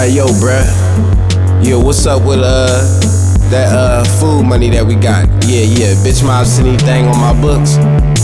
Hey yo, bruh. Yo, what's up with that food money that we got? Yeah, bitch mob sent anything on my books.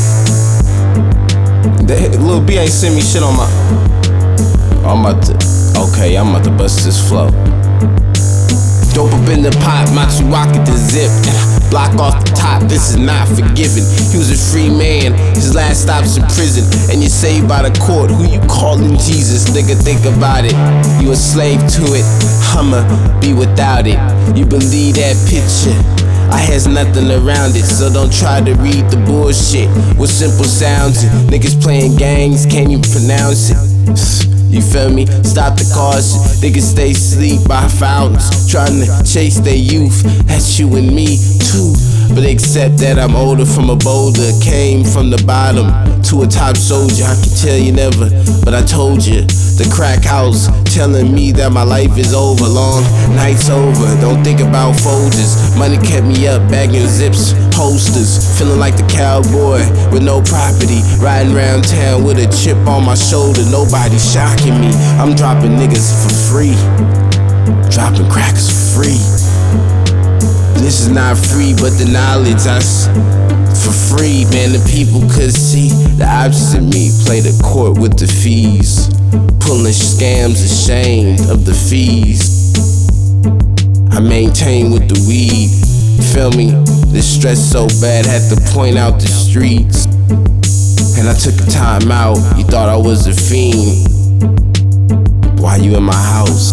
Lil B ain't sent me shit on my. I'm about to bust this flow. Dope up in the pot, Matsuwaka the zip. Block off the top, this is not forgiven. He was a free man, his last stop's in prison. And you're saved by the court, who you calling Jesus? Nigga, think about it, you a slave to it, I'ma be without it. You believe that picture, I has nothing around it. So don't try to read the bullshit with simple sounds. Niggas playing gangs, can't even pronounce it. You feel me? Stop the cars, they can stay asleep by fountains, trying to chase their youth. That's you and me too. But accept that I'm older from a boulder, came from the bottom to a top soldier. I can tell you never, but I told you. The crack house telling me that my life is over. Long night's over, don't think about Folgers. Money kept me up, bagging zips, holsters. Feeling like the cowboy with no property, riding around town with a chip on my shoulder. Nobody shocking me, I'm dropping niggas for free, dropping crackers for free. This is not free, but the knowledge for free, man. The people could see the opposite me. Play the court with the fees, pulling scams, ashamed of the fees. I maintain with the weed, feel me? The stress so bad, had to point out the streets. And I took a time out, you thought I was a fiend. Why you in my house?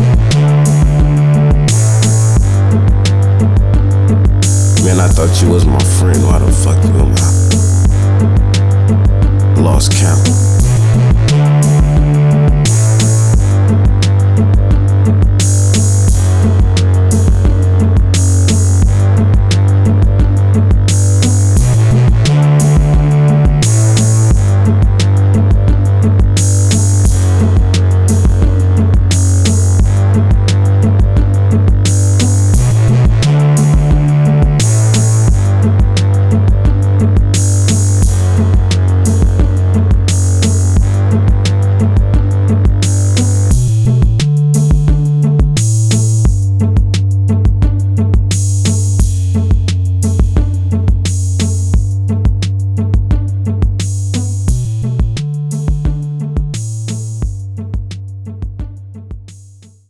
Man, I thought you was my friend, why the fuck you in my house? Lost count.